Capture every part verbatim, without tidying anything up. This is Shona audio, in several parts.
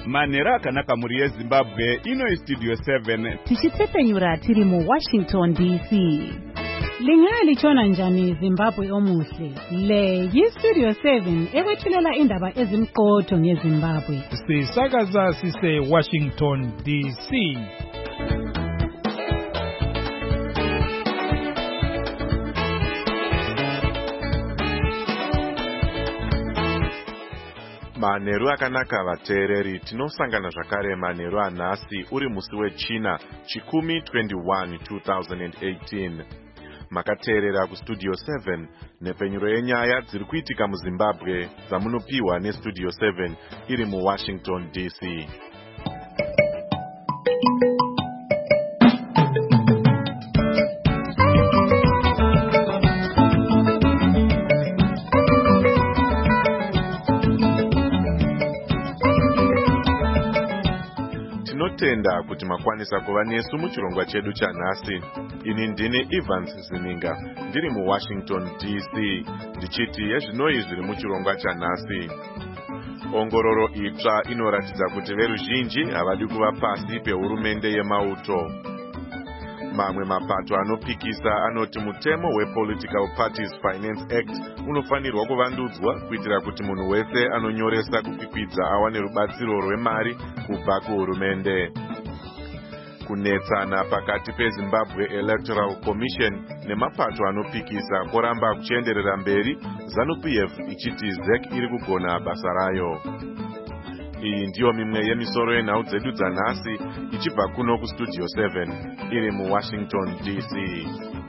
Manheru akanaka muri yeZimbabwe, ino iStudio seven. Tichitsepenyura tiri mu Washington D C. Lingali chona njani Zimbabwe omuhle. Le yiStudio seven ekwethulela indaba ezimqotho ngeZimbabwe. Sisakaza sise Washington D C. Manheru akanaka vateereri, tinosangana zvakare manheru anhasi uri musi weChina chikumi twenty-one two thousand eighteen. Makateerera kuStudio seven nepenyuro yenyaya dziri kuitika muZimbabwe dzamunopiwa neStudio seven iri muWashington D C. Tinotenda kuti makwanisa kuva nesu muchirongwa chedu chanhasi. Ini ndini Evans Zininga, ndiri muWashington D C, ndichiti yezvinoi zviri muchirongwa chanhasi. Ongororo itsva inoratidza kuti veruzhinji havadi kuva pasi pehurumende yemauto. Mamwe mapato anopikisa anoti mutemo wePolitical Parties Finance Act unofanirwa kuvandudzwa kuitira kuti munhu wese anonyoresa kupikwidza awane rubatsiro rwemari kubva kuhurumende. Kunetsana pakati peZimbabwe Electoral Commission nemapato anopikisa koramba kuchienderera mberi, ZANU-P F ichiti Z E C iri kugona basa rayo. Iyi ndiyo mimwe yemisoro yenhau dzedu dzanhasi ichibva kuno kuStudio seven iri muWashington D C.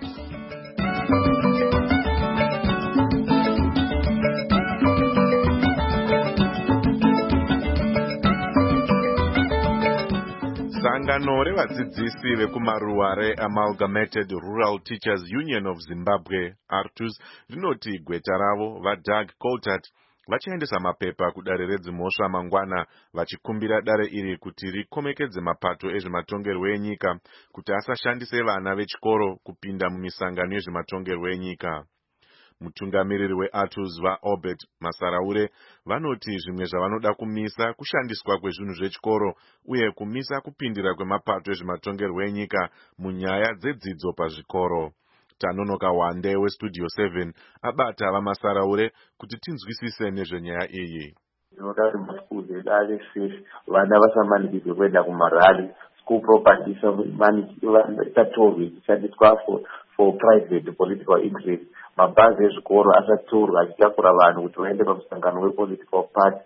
Sangano revadzidzisi vekumaruwa reAmalgamated Rural Teachers Union of Zimbabwe, A R T U Z, rinoti gweta ravo vaDoug Coltart vachaendesa mapepa kudare redzimhosva mangwana vachikumbira dare iri kuti rikomekedze mapato ezvematongerwo enyika kuti asashandise vana vechikoro kupinda mumisangano yezvematongerwo enyika. Mutungamiriri weA R T U Z vaObert Masaraure vanoti zvimwe zvavanoda kumisa kushandiswa kwezvinhu zvechikoro uye kumisa kupindira kwemapato ezvematongerwo enyika munyaya dzedzidzo pazvikoro. Tanonoka Wande weStudio seven abata vaMasaraure kuti tinzwisise nezvenyaya iyi. Tinoda kuti maskulu edu ave safe, vana vasamanikidzwe kuenda kumarali, school property isatorwe ichishandiswa for for private political interest. Mabhazi ezvikoro asatorwa achitakura vanhu kuti vaende pamusangano wepolitical party.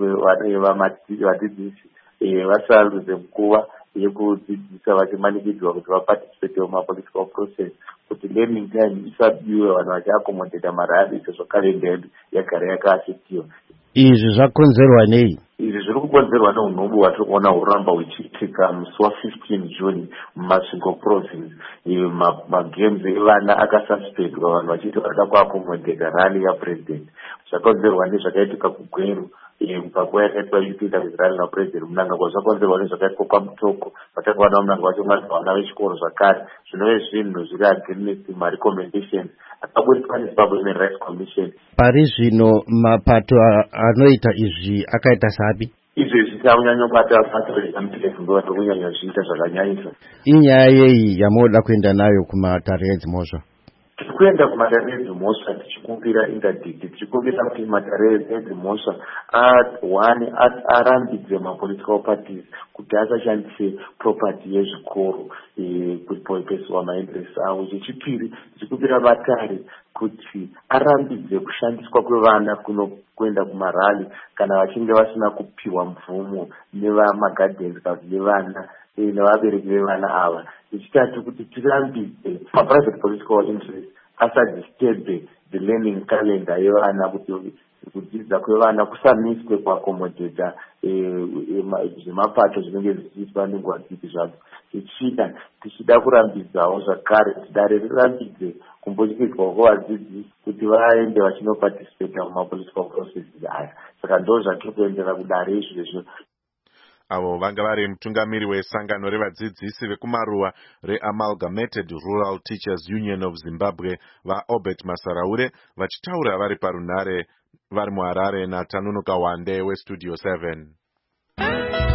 Vadzidzisi vasarudze nguva yekudzidzisa vachimanikidzwa kuti vaparticipate mumapolitical process, kuti learning time isabiwe vanhu vachiakomodeta marali sezvo kalenda yedu yagara yakaasitiwa. Izvi zvakonzerwa nei? Izvi zviri kukonzerwa neunhubu hwatiri kuona huramba huchiitika musi wa-fifteen June muMasvingo province. Magames evana akasuspendwa vanhu vachiti varida kuakomodeta rally yapresident. Zvakonzerwa nezvakaitika kuGweru pakuva yakaitwa yekuita rally napresident Mnangagwa. Zvakonzerwa nezvakaitika kwaMutoko patakaona Mnangagwa vachingwadza vana vechikoro zvakare. Zvinove zvinhu zviri against marecommendations akaburiswa neZimbabwe Human Rights Commission. Pari zvino mapato anoita izvi akaita sapi? Izvi zvichanyanyobata bato reZANU-P F ndovati kunyanya zviita zvakanyanyisa. Inyaya yei yamoda kuenda nayo kumatare edzimhosva? Tiri kuenda kumatare edzimhosva tichikumbira interdicti, tichikumbira kuti matare edzimhosva one arambidze mapolitical parties kuti asashandise property yezvikoro kupeswa mainterest avo. Chechipiri, tichikumbira matare kuti arambidze kushandiswa kwevana kuenda kumarali kana vachinge vasina kupiwa mvumo nevamagardens kana nevana nevabereki vevana ava. Chechitatu, kuti tirambidze maprivate political interest asadisturbe the learning calendar yevana, kuti kudzidza kwevana kusamiswe kuakomodeta zvemapato zvinenge zvichiitwa nenguva dzipi zvadzo. Tichida tichida kurambidzawo zvakare kuti dare rirambidze kumbotyidzwa kwevadzidzi kuti vaende vachinoparticipata mumapolitical processes aya. Saka ndo zvatiri kuendera kudare izvozvo. Avo vanga vari mutungamiri wesangano revadzidzisi vekumaruwa reAmalgamated Rural Teachers Union of Zimbabwe vaObert Masaraure vachitaura vari parunare vari muHarare naTanonoka Wande weStudio seven.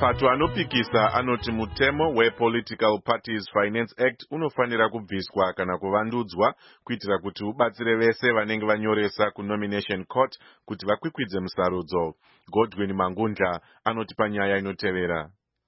Mapato anopikisa anoti mutemo wePolitical Parties Finance Act unofanira kubviswa kana kuvandudzwa kuitira kuti ubatsire vese vanenge vanyoresa kuNomination Court kuti vakwikwidze musarudzo. Godwin Mangundla anoti panyaya inotevera.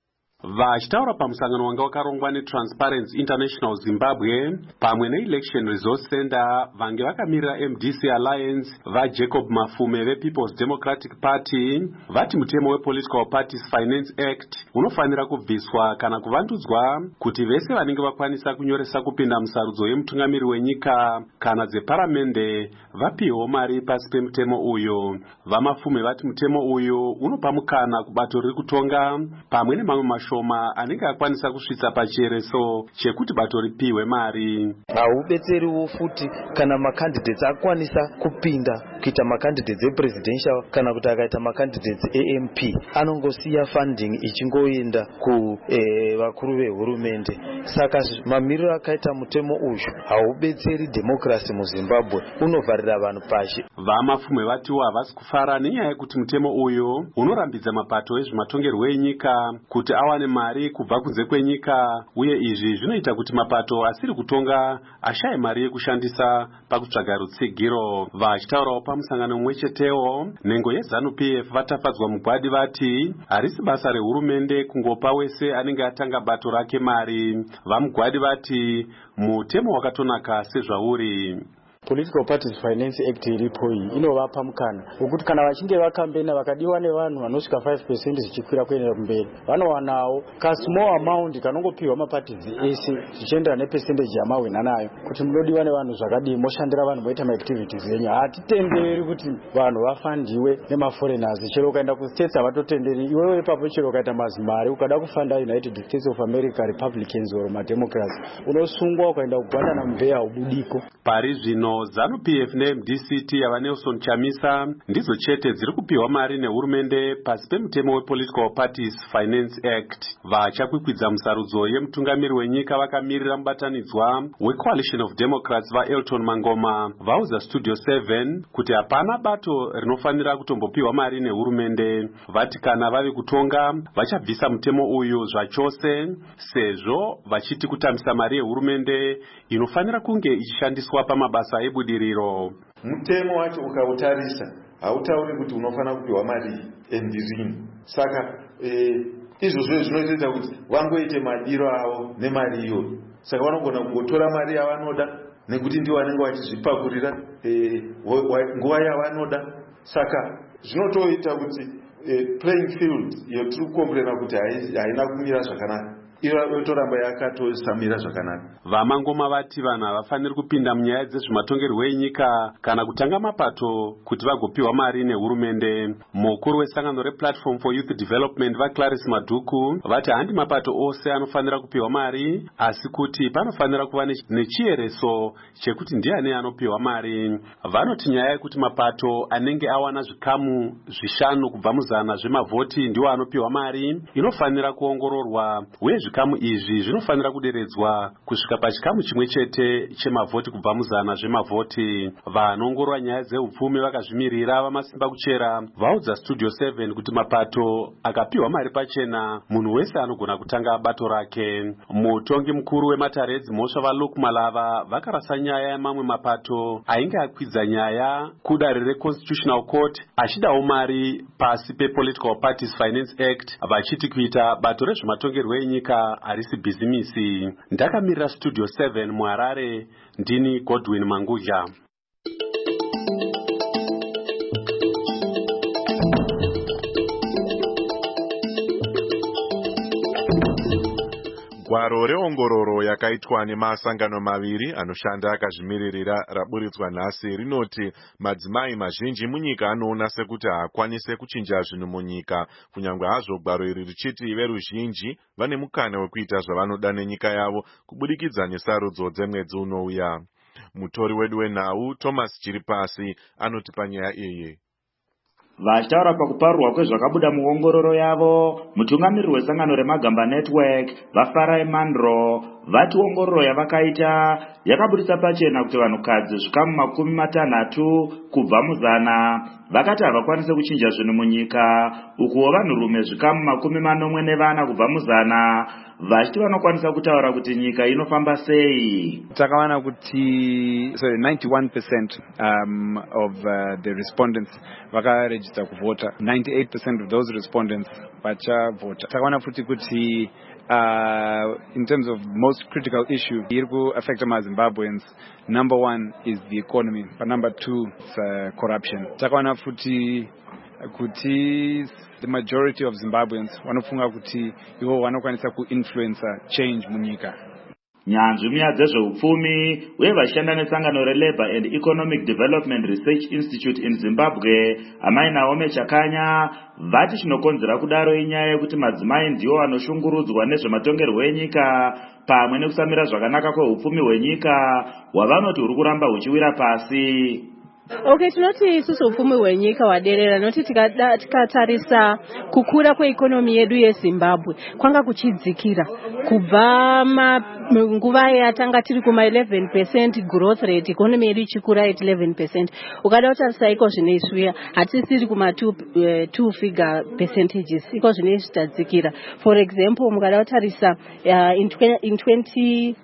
Vachitaura pamusangano wanga wakarongwa neTransparency International Zimbabwe pamwe neElection Resource Center vange vakamirira M D C Alliance vaJacob Mafume vePeople's Democratic Party vati mutemo wePolitical Parties Finance Act unofanira kubviswa kana kuvandudzwa kuti vese vanenge vakwanisa kunyoresa kupinda musarudzo yemutungamiri wenyika kana dzeparamende vapiwewo mari pasi pemutemo uyu. VaMafume vati mutemo uyu unopa mukana kubato riri kutonga pamwe nemamwe mashoma anenge akwanisa kusvitsa pachireso chekuti bato ripiwe mari. Haubetseriwo futi kana makandidates akwanisa kupinda kuita makandidates epresidential kana kuti akaita makandidates A M P anongosiya funding ichingoenda ku eh, vakuru vehurumende. Saka mamiriro akaita mutemo uyu haubetseri democracy muZimbabwe, unovharira vanhu pashi. VaMafume vatiwo havasi kufara nenyaya yekuti mutemo uyu unorambidza mapato ezvematongerwo enyika kuti awane mari kubva kunze kwenyika, uye izvi zvinoita kuti mapato asiri kutonga ashaye mari yekushandisa pakutsvaga rutsigiro. Vachitaurawo pamusangano mumwe chetewo, nhengo yeZANU P F vatafadzwa mugwadi vati harisi basa rehurumende kungopa wese anenge atanga bato rake mari. Vamugwadi vati mutemo wakatonaka sezvauri. Political Parties Finance Act iripo iyi inovapa mukana wekuti kana vachinge vakambena vakadiwa nevanhu vanosvika five percent zvichikwira kuenda kumberi vanowanawo ka small amount kanongopiwa maparties ese zvichiendera nepercentage yamahwina nayo kuti munodiwa nevanhu zvakadii moshandira vanhu moita maactivities enyu. Hatitenderi kuti vanhu vafandiwe nemaforeigners. Chero ukaenda kustates havatotenderi. Iwewe ipapo chero ukaita mazimari ukada kufanda United States of America Republicans or mademocrats unosungwa ukaenda kugwandana mumbeya ubudiko. Pari zvino ZANU P F ne M D C T yava Nelson Chamisa ndizo chete dziri kupiwa mari nehurumende pasi pemutemo wePolitical Parties Finance Act. Vachakwikwidza musarudzo yemutungamiri wenyika vakamirira mubatanidzwa weCoalition of Democrats vaElton Mangoma vauza Studio seven kuti hapana bato rinofanira kutombopiwa mari nehurumende. Vati kana vave kutonga vachabvisa mutemo uyu zvachose sezvo vachiti kutambisa mari yehurumende inofanira kunge ichishandiswa pamabasa ebudiriro. Mutemo wacho ukautarisa hautauri kuti unofanira kupiwa mari endirini. Saka eh, izvozvo zvinoita kuti vangoite madiro avo nemari iyoyo. Saka vanogona kungotora mari yavanoda nekuti ndivo vanenge vachizvipakurira eh, nguva yavanoda. Saka zvinotoita kuti eh, playing field yotiri kukomborera kuti haina kumira zvakanaka. Itoramba yakatosamira zvakanaka. VaMangoma vati vanhu havafaniri kupinda munyaya dzezvematongerwo enyika kana kutanga mapato kuti vagopiwa mari nehurumende. Mukuru wesangano rePlatform for Youth Development vaClarice Madhuku vati handi mapato ose anofanira kupiwa mari, asi kuti panofanira kuva nechiereso chekuti ndiani anopiwa mari. Vanoti nyaya yekuti mapato anenge awana zvikamu zvishanu kubva muzana zvemavhoti ndiwo anopiwa mari inofanira kuongororwa, uye zvikamu izvi zvinofanira kuderedzwa kusvika pachikamu chimwe chete chemavhoti kubva muzana zvemavhoti. Vanongorora nyaya dzeupfumi vakazvimirira vamasimba kuchera vaudza Studio seven kuti mapato akapiwa mari pachena munhu wese anogona kutanga bato rake. Mutongi mukuru wematare edzimhosva vaLuke Malava vakarasa nyaya yamamwe mapato ainge akwidza nyaya kudare reConstitutional Court achidawo mari pasi pePolitical Parties Finance Act vachiti kuita bato rezvematongerwo enyika harisi bhizimisi. Ndakamirira Studio seven muHarare, ndini Godwin Mangundla. Gwaro reongororo yakaitwa nemasangano maviri anoshanda akazvimiririra raburitswa nhasi rinoti madzimai mazhinji munyika anoona sekuti haakwanise kuchinja zvinhu munyika, kunyange hazvo gwaro iri richiti veruzhinji vane mukana wekuita zvavanoda nenyika yavo kubudikidza nesarudzo dzemwedzi unouya. Mutori wedu wenhau Thomas Chiripasi anoti panyaya iyi. Vachitaura pakuparurwa kwezvakabuda muongororo yavo, mutungamiriri wesangano reMagamba Network vaFarai Mandro vati ongororo yavakaita yakabudisa pachena kuti vanhukadzi zvikamu makumi matanhatu kubva muzana vakati havakwanise kuchinja zvinhu munyika, ukuwo vanhurume zvikamu makumi manomwe nevana kubva muzana vachiti vanokwanisa kutaura kuti nyika inofamba sei. Takawana kuti sorry ninety-one percent um, of uh, the respondents vakaregister kuvota, ninety-eight percent of those respondents vachavota. Takawana futi kuti Uh, in terms of most critical issue iri affect my Zimbabweans, number one is the economy, but number two is uh, corruption. Takawana futi kuti the majority of Zimbabweans wanofunga kuti ivo vanokwanisa kuinfluencer change munyika. Nyanzvi muya dzezveupfumi uye vashanda nesangano reLabour and Economic Development Research Institute in Zimbabwe Amai Naomi Chakanya vati chinokonzera kudaro inyaya yekuti madzimai ndiwo anoshungurudzwa nezvematongerwo enyika pamwe nekusamira zvakanaka kweupfumi hwenyika hwavanoti huri kuramba huchiwira pasi. Okay, tinoti isusu upfumi hwenyika waderera noti tikatarisa kukura kweikonomi yedu yeZimbabwe kwanga kuchidzikira kubva nguva yatanga tiri kuma eleven percent growth rate, economy yedu ichikura at eleven percent. Ukada kutarisa iko zvinezvi hatisiri kuma two, uh, two figure percentages, iko zvinezvi tadzikira. For example, mukada kutarisa uh, in, in twenty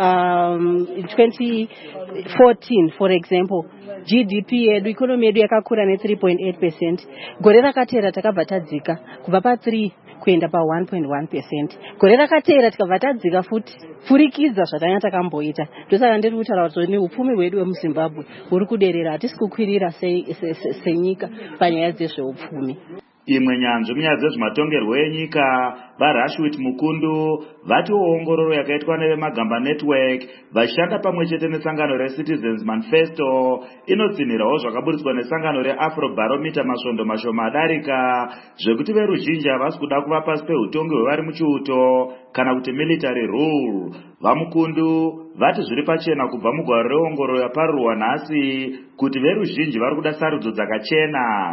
um, in twenty fourteen for example, G D P yedu economy yedu yakakura ne three point eight percent. Gore rakatera takabva tadzika kubva pa three kuenda pa one point one percent. Gore rakatera tikabva tadzika futi furikidza zvatanya takamboita. Ndosaka ndiri kutaura kuti upfumi hwedu wemuZimbabwe huri kuderera, hatisi kukwirira senyika panyaya dzezveupfumi. Imwe nyanzvi munyaya dzezvematongerwo enyika vaRashwit Mukundu vati ongororo yakaitwa neveMagamba Network vashanda pamwe chete nesangano reCitizens Manifesto inotsinhirawo zvakaburiswa nesangano reAfrobarometer masvondo mashoma adarika zvekuti veruzhinji havasi kuda kuva pasi peutongi hwevari muchiuto kana kuti military rule. VaMukundu vati zviri pachena kubva mugwaro reongororo yaparurwa nhasi kuti veruzhinji vari kuda sarudzo dzakachena.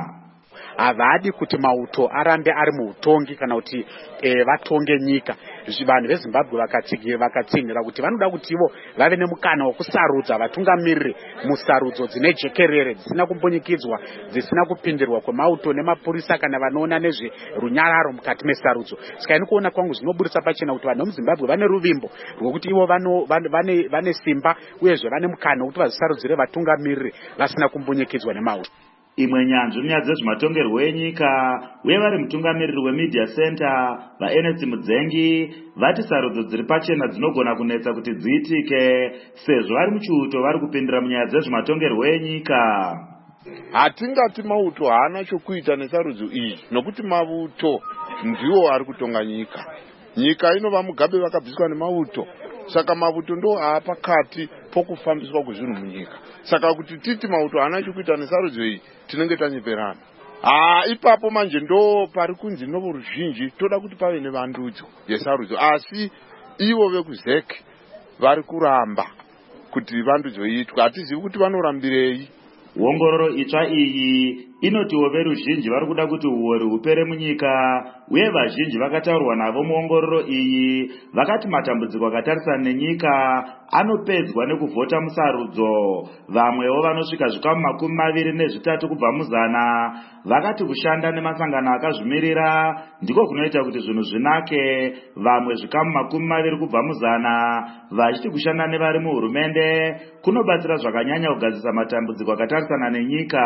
Havadi kuti mauto arambe ari muutongi kana kuti e, vatonge nyika. Vanhu veZimbabwe vakatsinhira kuti vanoda kuti ivo vave nemukana wokusarudza vatungamiriri musarudzo dzine jekerere dzisina kumbunyikidzwa, dzisina kupindirwa kwemauto nemapurisa kana vanoona nezverunyararo mukati mesarudzo. Saka ini kuona kwangu zvinoburisa pachena kuti vanhu vemuZimbabwe vane ruvimbo rwokuti ivo vane, vane simba uyezve vane mukana wokuti vazisarudzire vatungamiriri vasina kumbunyikidzwa nemauto. Imwe nyanzvi munyaya dzezvematongerwo enyika uye vari mutungamiriri weMedia Center vaEnesi Mudzengi vati sarudzo dziri pachena dzinogona kunetsa kuti dziitike sezvo vari muchiuto vari kupindira munyaya dzezvematongerwo enyika. Hatingati mauto haana chokuita nesarudzo iyi nokuti mauto ndiwo ari kutonga nyika. Nyika inova mugabe vakabviswa nemauto. Saka mauto ndo aapakati pokufambiswa kwezvinhu munyika. Saka kuti titi mauto haana chokuita nesarudzo iyi tinenge tanyeperana. Ah, ipapo manje ndo pari kunzi novoruzhinji toda kuti pave nevandudzo yesarudzo, asi ivo vekuzek vari kuramba kuti vandudzo iitwe. Hatizivi kuti vanorambirei. Ongororo itsva iyi inotiwo veruzhinji vari kuda kuti uori hupere munyika uye vazhinji vakataurwa navo muongororo iyi vakati matambudziko akatarisana nenyika anopedzwa nekuvhota musarudzo. Vamwewo vanosvika zvikamu makumi maviri nezvitatu kubva muzana vakati kushanda nemasangano akazvimirira ndiko kunoita kuti zvinhu zvinake. Vamwe zvikamu makumi maviri kubva muzana vachiti kushanda nevari muhurumende kunobatsira zvakanyanya kugadzisa matambudziko akatarisana nenyika.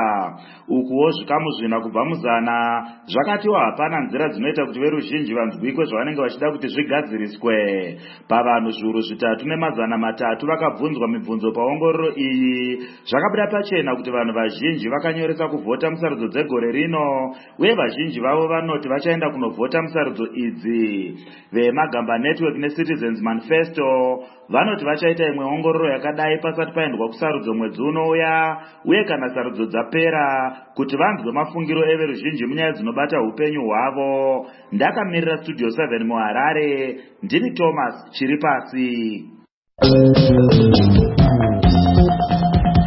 Ukuwo zvikamu zvina kubva muzana zvakatiwa hapana nzira dzinoita kuti veruzhinji vanzwikwe zvavanenge vachida kuti zvigadziriswe. Pavanhu zviuru zvitatu nemazana matatu vakabvunzwa mibvunzo paongororo iyi zvakabuda pachena kuti vanhu vazhinji vakanyoresa kuvhota musarudzo dzegore rino uye vazhinji vavo vanoti vachaenda kunovhota musarudzo idzi. VeMagamba Network neCitizens Manifesto vanoti vachaita imwe ongororo yakadai pasati paendwa kusarudzo mwedzi unouya uye kana sarudzo dzapera kuti vanzwe mafungiro everuzhinji munyaya dzinobata upenyu hwavo. Ndakamirira Studio seven muHarare, ndini Thomas Chiripasi.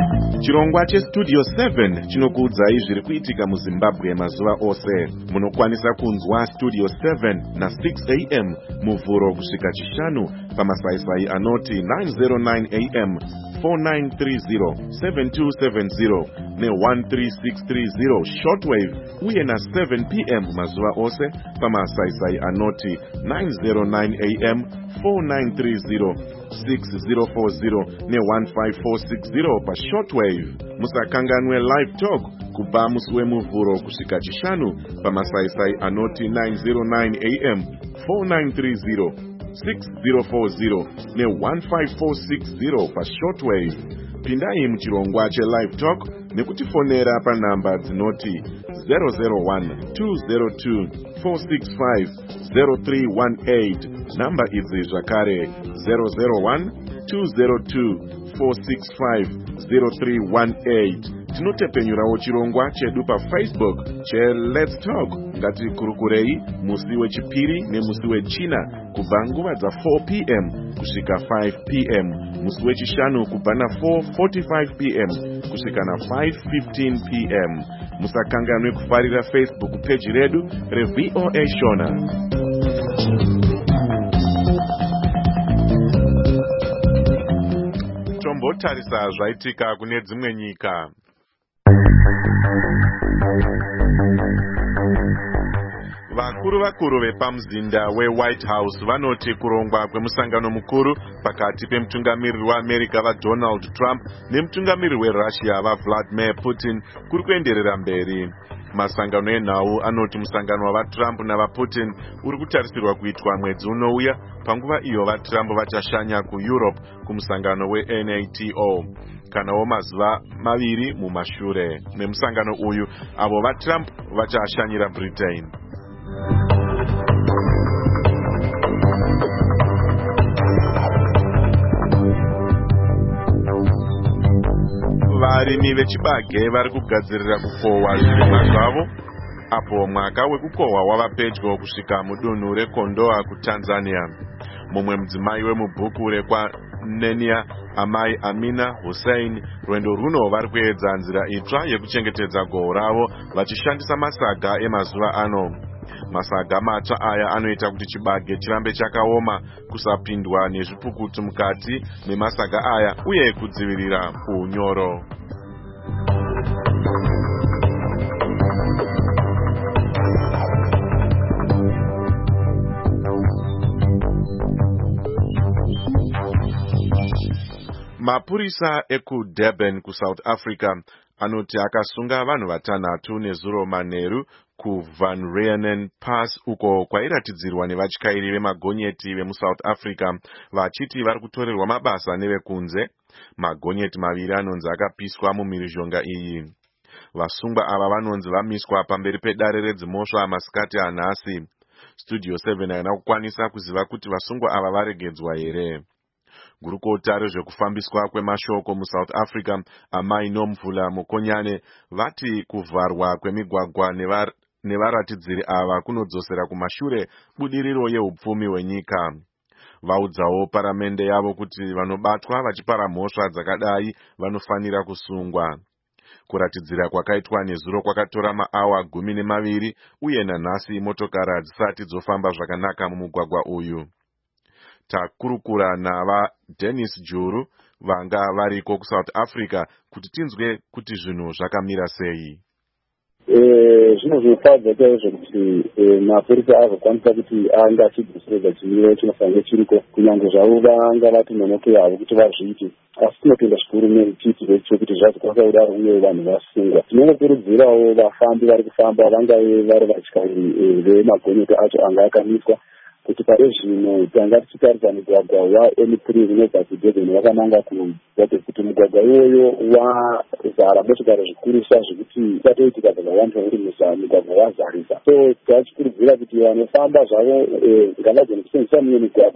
Chirongwa chestudio seven chinokuudzai zviri kuitika muZimbabwe mazuva ose. Munokwanisa kunzwa studio seven na six a m muvhuro kusvika chishanu pamasaisai anoti nine oh nine a m, four nine three zero, seven two seven zero ne one three six three zero shortwave uye na seven p m mazuva ose pamasaisai anoti nine oh nine a m, four nine three zero, six zero four zero ne one five four six zero pa shortwave. Musakanganwe live talk kubva musi wemuvhuro kusvika chishanu pamasaisai anoti nine oh nine a m, four nine three zero, six zero four zero ne one five four six zero pa shortwave. Pindai muchirongwa chelive talk nekutifonera panhamba dzinoti zero zero one, two zero two, four six five, zero three one eight. Namba idzi zvakare zero zero one, two zero two, four six five, zero three one eight. Tinotepenyurawo chirongwa chedu paFacebook che Let's Talk. Ngatikurukurei musi wechipiri nemusi wechina kubva nguva dza four p m kusvika five p m, musi wechishanu kubva na four forty-five p m kusvika na five fifteen p m. Musakanganwe kufarira Facebook page redu reV O A Shona. Tombotarisa zvaitika kune dzimwe nyika. Vakuru vakuru vepamzinda weWhite House vanoti kurongwa kwemusangano mukuru pakati pemutungamiriri weAmerica vaDonald Trump nemutungamiriri weRussia vaVladimir Putin kuri kuenderera mberi. Masangano enhau anoti musangano wavaTrump navaPutin uri kutarisirwa kuitwa mwedzi unouya panguva iyo vaTrump vachashanya kuEurope kumusangano weNATO kanawo mazuva maviri mumashure memusangano uyu avo vaTrump vachashanyira Britain. Varimi vechibage vari kugadzirira kukohwa zvirimwa zvavo apo mwaka wekukohwa wava pedyo kusvika mudunhu reKondoa kuTanzania. Mumwe mudzimai wemubhuku rekwaNenia, amai Amina Hussein, rwendo runo vari kuedza nzira itsva yekuchengetedza gohwo ravo vachishandisa masaga emazuva ano. Masaga matsva aya anoita kuti chibage chirambe chakaoma, kusapindwa nezvipukutu mukati memasaga aya uye kudzivirira unyoro. Mapurisa ekuDurban kuSouth Africa anoti akasunga vanhu vatanhatu nezuro manheru kuVan Rieenen Pass uko kwairatidzirwa nevatyairi vemagonyeti vemuSouth Africa vachiti vari kutorerwa mabasa nevekunze. Magonyeti maviri anonzi akapiswa mumhirizhonga iyi. Vasungwa ava vanonzi vamiswa pamberi pedare redzimosva masikati anhasi. Studio seven haina kukwanisa kuziva kuti vasungwa ava varegedzwa here. Gurukota rezvekufambiswa kwemashoko muSouth Africa amai Nomvula Mukonyane vati kuvharwa kwemigwagwa nevar, nevaratidziri ava kunodzosera kumashure budiriro yeupfumi hwenyika. Vaudzawo paramende yavo kuti vanobatwa vachipara mhosva dzakadai vanofanira kusungwa. Kuratidzira kwakaitwa nezuro kwakatora maawa gumi nemaviri uye nanhasi motokari hadzisati dzofamba zvakanaka mumugwagwa uyu. Takurukura nava Dennis Juru vanga variko kuSouth Africa kuti tinzwe kuti zvinhu zvakamira sei. Eh zvinozofadza chaizvo kuti mapurisa azokwanisa kuti anga achidzisereza chimiro chinofanira chiriko kunyange zvavo vanga vati nonoke yavo kuti vazviite, asi tinotenda zvikuru nechitiro chekuti zvazokwanisa kudaro uye vanhu vasungwa. Tinokurudzirawo vafambi vari kufamba vangave vari vatyairi vemagonyeti acho anga akamiswa kuti pare zvino tanga tichitarisa mugwagwa waM three unobva kuDurban wakananga kuDurban kuti mugwagwa iwoyo wazara motokari zvikurisa zvekuti chatoitika zvakawanda kuti mugwagwa wazarisa. So tachikurudzira kuti vanofamba zvavo ngavagone kusenzesa mimwe migwagwa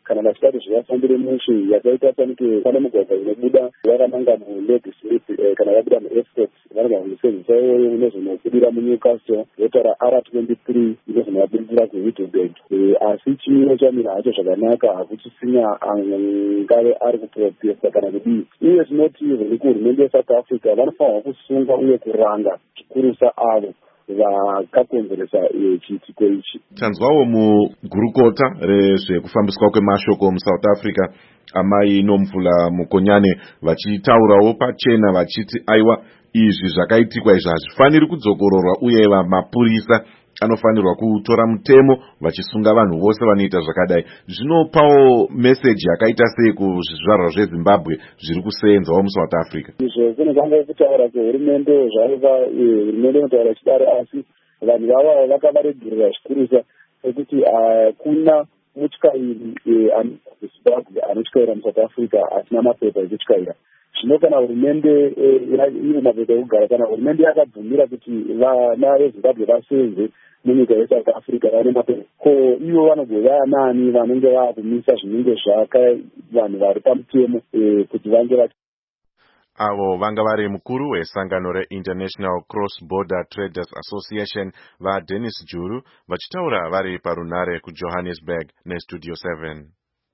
kana vachitati zvivafambire mushe yakaita sanike pane mugwagwa inobuda yakananga mulake smith kana yabuda muescot vanogona kundisevhisa iyoyo inozonobudira muNewcastle yotaura r twenty-three inozonobudira kuWittenberg. Asi chimiro chamira hacho zvakanaka hakuchisina ngave ari kuprotesta kana kudii. Iye zvinoti vekuhurumende yeSouth Africa vanofanirwa kusunga uye kuranga chikurusa avo vakakonzeresa chiitiko ichi. Tanzwawo mugurukota rezvekufambiswa kwemashoko muSouth Africa amai Nomvula Mukonyane vachitaurawo pachena vachiti aiwa izvi zvakaitikwa izvi hazvifaniri kudzokororwa uye mapurisa anofanirwa kutora mutemo vachisunga vanhu vose vanoita zvakadai. Zvinopawo meseji yakaita sei kuzvizvarwa zveZimbabwe zviri kuseenzawo muSouth Africa? Izvo kunoganga kutaura kwehurumende zvaiva hurumende inotaura chidare asi vanhu vava vakavaregerera zvikurusa sekuti hakuna mutyairi muZimbabwe anotyaira muSouth Africa asina mapepa ekutyaira. Zvino kana hurumende ine mapepa ekugara kana hurumende yakabvumira kuti vana veZimbabwe vasenze munyika yeSouth Africa vane mapepa ko ivo vanogova nani vanenge vakumisa zvinenge zvaka vanhu vari pamutemo kuti vange vati avo vanga vari mukuru wesangano reInternational Cross Border Traders Association vaDennis Juru vachitaura vari parunare kuJohannesburg neStudio seven.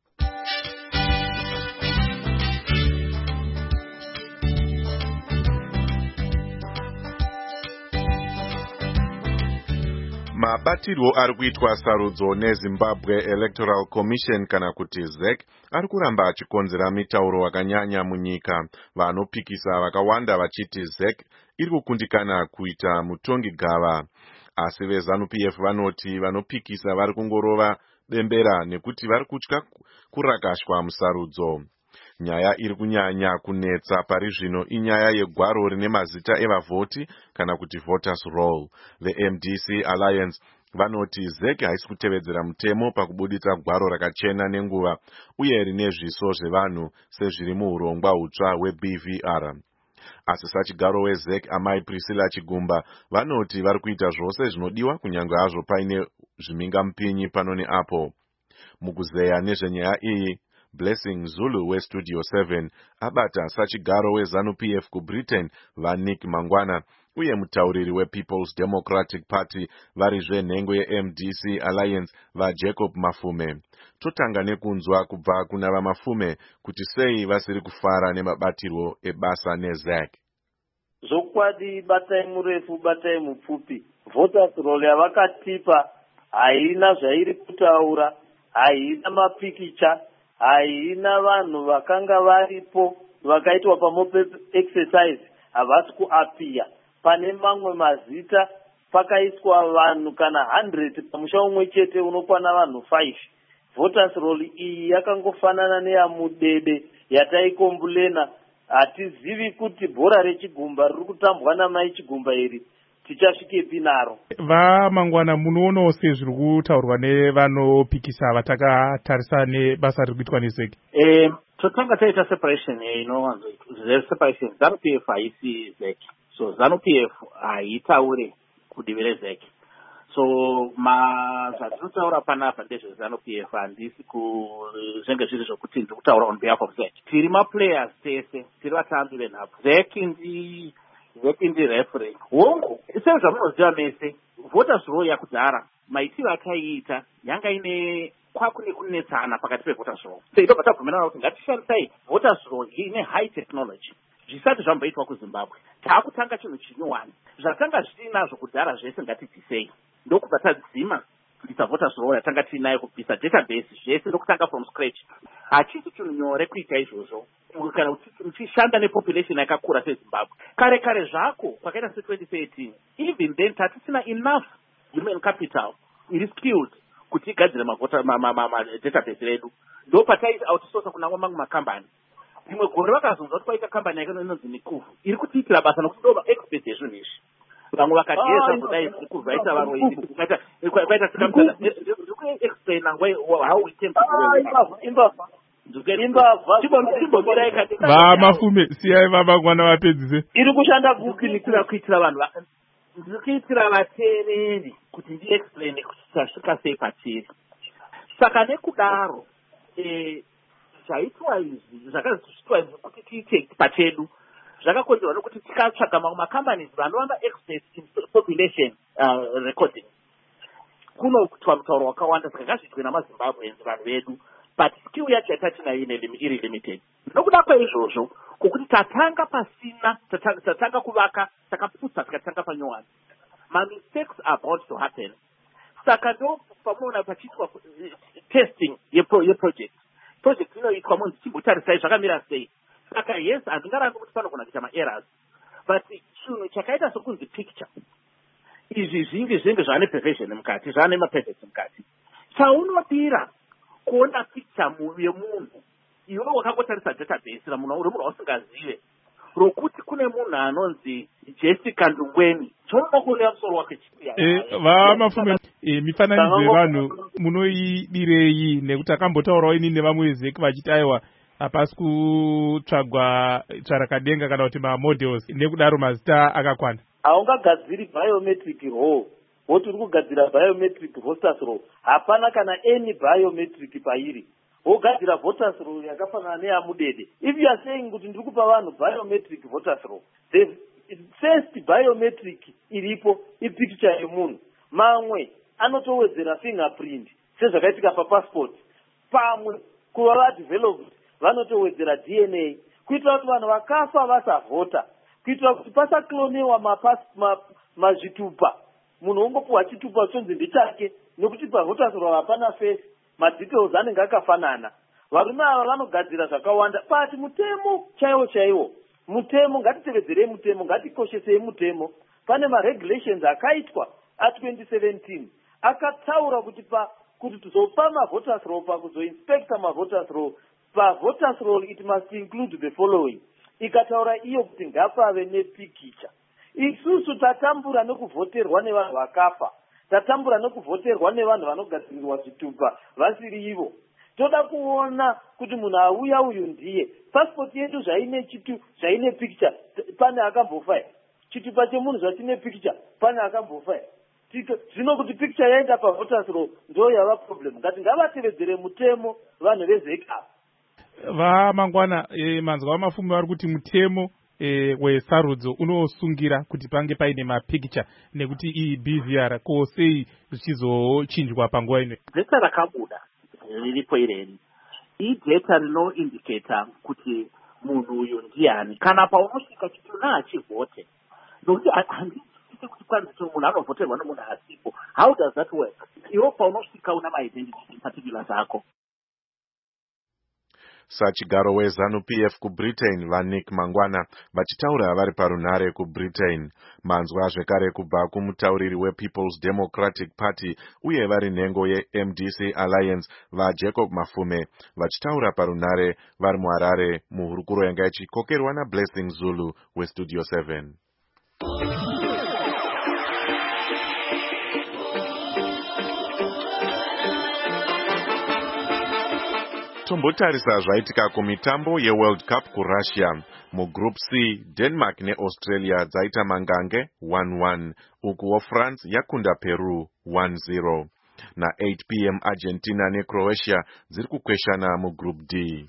Mabatirwo ari kuitwa sarudzo neZimbabwe Electoral Commission kana kuti Z E C ari kuramba achikonzera mitauro wakanyanya munyika. Vanopikisa vakawanda vachiti Z E C iri kukundikana kuita mutongi gava. Asi veZANU P F vanoti vanopikisa vari kungorova bembera nekuti vari kutya kurakashwa musarudzo. Nyaya iri kunyanya kunetsa pari zvino inyaya yegwaro rine mazita evavhoti kana kuti voters roll. The M D C Alliance vanoti Z E C haisi kutevedzera mutemo pakubuditsa gwaro rakachena nenguva uye rine zviso zvevanhu sezviri muurongwa hutsva hweB V R. Asi sachigaro weZ E C amai Priscilla Chigumba vanoti vari kuita zvose zvinodiwa kunyange hazvo paine zvimingamupinyi pano neapo. Mukuzeya nezvenyaya iyi Blessing Zulu weStudio seven abata sachigaro weZANU P F kuBritain vaNick Mangwana uye mutauriri wePeople's Democratic Party varizve nhengo yeM D C Alliance vaJacob Mafume. Totanga nekunzwa kubva kuna vaMafume kuti sei vasiri kufara nemabatirwo ebasa neZ E C. Zokwadi batai murefu batai mupfupi voters roll yavakatipa haina zvairi kutaura, haina mapikicha, haina vanhu vakanga varipo vakaitwa pamope exercise havasi kuapia. Pane mamwe mazita pakaiswa vanhu kana one hundred pamusha umwe chete unokwana vanhu five. Voters roll iyi yakangofanana neyamudede yataikombolena. Hatizivi kuti bhora rechigumba riri kutambwa namai Chigumba iri tichasvikepi naro. VaMangwana munoonawo sezviri kutaurwa nevanopikisa vatakatarisa nebasa riri kuitwa neZ E C? Eh, totanga taita separation inowanzo separation ZANU P F haisi Z E C. So ZANU P F haitaure kudivi reZ E C. So ma zvatotaura panapa ndezve ZANU P F handisi kuzvenge zviri zvokuti ndiri kutaura on behalf of Z E C. Tiri maplayers tese, tiri vatambi venhabvu. Z E C ndi Z E C ndi referee. Hongu, sezvamunoziva mese, voters roll yakudhara maitiro akaiita yanga ine kwakune kunetsana pakati pevoters roll. Seidobva tabvumirana kuti ngatishandisai voters roll ine high technology. Zvisati zvamboitwa kuZimbabwe. Taakutanga chinhu chinyuwani. Zvakanga zvitinazvo kudhara zvese ngatibvisei. Ndokubva tadzima kubvisa voters roll yatanga tiinayo, kubvisa database zvese ndokutanga from scratch. Hachisi chinhu nyore kuita izvozvo kana uchishanda nepopulation yakakura seZimbabwe. Kare kare zvako kwakaita se-twenty thirteen, even then tatisina enough human capital iri skilled kuti igadzire database redu. Ndopataiti outsource kuna mamwe makambani. Rimwe gore vakazonzwa kuti kwaita kambani yake inonzi Nikuvu iri kutiitira basa nokuti ndova expert yezvinhu. Vamwe vakageza kudai Nikuvu vaita varoyi kwaita kwaita tikamutana ndikuexplain how we came to imbavha VaMafume siyai vaMangwana vapedzise. Iri kushanda kukunikira kuitira vanhu ndiri kuitira vateereri kuti ndiexplain kuti tasvika sei patiri. Saka nekudaro zvaitwa izvi zvakazoitwa izvi kuti tiite pachedu zvakakonzerwa nokuti tikatsvaga mamwe macompanies vanovamba experts in population uh, recording kunotwa mutauro wakawanda saka ngazviitwe namazimbabweans vanhu vedu but skill yacho yatinayo iri limited. Nokuda kwaizvozvo kwokuti tatanga pasina tatanga kuvaka takaputsa tikatanga panyowani ma-mistakes are about to happen. Saka ndo pamuona pachiitwa testing yeproject project inoitwa munzi chimbotarisai zvakamira sei. Saka yes handingarambi kuti panogona kuita ma-errors but chinhu chakaita sokunzi picture izvi zvinge zvinge zvane perfection mukati zvane maperfect mukati chaunodira kuona picture yemunhu iwe wakangotarisa database ramunhu uri munhu usingazive rokuti kune munhu anonzi Jessica Ndungweni chonoda kuona musoro wake vamafume mifananidzo yevanhu munoidirei nekuti akambotaurawo inini nevamwe vezeki vachiti aiwa hapasi kutsvagwa tsvarakadenga kana kuti mamodels nekudaro mazita akakwana. Haungagadziri biometric row woti uri kugadzira biometric voters row hapana kana any biometric pairi wogadzira voters row yakafanana neyamudede. If you are saying kuti ndiri kupa vanhu biometric voters row, the first biometric iripo ipicture yemunhu, mamwe anotowedzera fingerprint sezvakaitika papassport, pamwe kuva vadeveloped vanotowedzera D N A kuitira kuti vanhu vakafa vasavhota, kuitira kuti pasaklonewa mazvitupa munhu ongopuhwa chitupa chonzi ndechake nokuti pavhoters row hapana face, madetails anenge akafanana. Varume ava vanogadzira zvakawanda but mutemo chaiwo chaiwo mutemo ngatitevedzerei mutemo ngatikoshesei mutemo. Pane maregulations akaitwa a twenty seventeen akataura kuti pa kuti tuzopa mavoters row pakuzoinspecta mavoters row pavoters row it must include the following. Ikataura iyo kuti ngapave nepikicha. Isusu tatambura nekuvhoterwa nevanhu vakafa, tatambura nekuvhoterwa nevanhu vanogadzirirwa zvitupa vasiri ivo. Toda kuona kuti munhu auya uyu ndiye. Passport yedu zvaine chitu zvaine picture pane akambofa here, chitupa chemunhu zvachine picture pane akambofa here. Zvino kuti picture yaenda pavoters row ndo yava problem. Ngati ngavatevedzere mutemo vanhu vezeka. Vamangwana e, manzwa vamafume vari kuti mutemo e, wesarudzo unosungira kuti pange paine mapicture nekuti iyi B V R ko sei zvichizochinjwa panguva ino. Data rakabuda riripo ireri idata rinoindicata kuti munhu uyu ndiani kana paunosvika chitona achivhote nokuti handiti kuti kwanzi munhu anovhoterwa nomunhu asipo. How does that work? Iwo paunosvika una maidentity particular zako. Sachigaro weZanu P F kuBritain vaNick Mangwana vachitaura vari parunhare kuBritain. Manzwa zvekare kubva kumutauriri wePeople's Democratic Party uye vari nhengo yeM D C Alliance vaJacob Mafume vachitaura parunhare vari muHarare muhurukuro yanga ichikokerwa naBlessing Zulu weStudio seven. Tombotarisa zvaitika kumitambo yeWorld Cup kuRussia. Mugroup C, Denmark neAustralia dzaita mangange one one, ukuwo France yakunda Peru one zero. Na eight p m Argentina neCroatia dziri kukweshana mugroup D.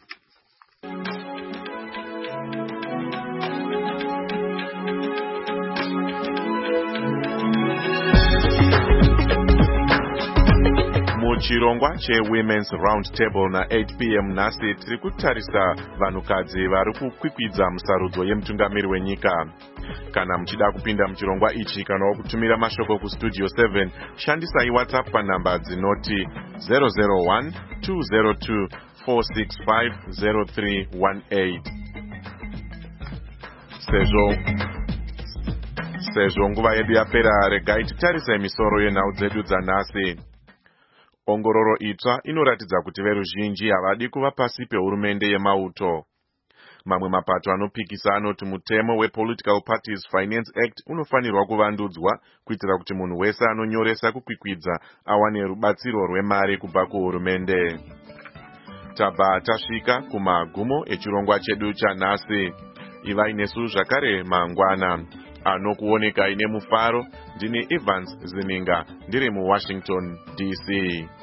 Muchirongwa cheWomen's Round Table na eight p m nhasi tiri kutarisa vanhukadzi vari kukwikwidza musarudzo yemutungamiri wenyika. Kana muchida kupinda muchirongwa ichi kana kutumira mashoko kuStudio seven, shandisai WhatsApp panhamba dzinoti zero zero one two zero two four six five zero three one eight. Sezvo sezvo nguva yedu yapera, regai titarise misoro yenhau dzedu dzanhasi. Ongororo itsva inoratidza kuti veruzhinji havadi kuva pasi pehurumende yemauto. Mamwe mapato anopikisa anoti mutemo wePolitical Parties Finance Act unofanirwa kuvandudzwa kuitira kuti munhu wese anonyoresa kukwikwidza awane rubatsiro rwemari kubva kuhurumende. Tabva tasvika kumagumo echirongwa chedu chanhasi. Ivai nesu zvakare mangwana. Anokuoneka ine mufaro, ndini Evans Zininga ndiri muWashington D C.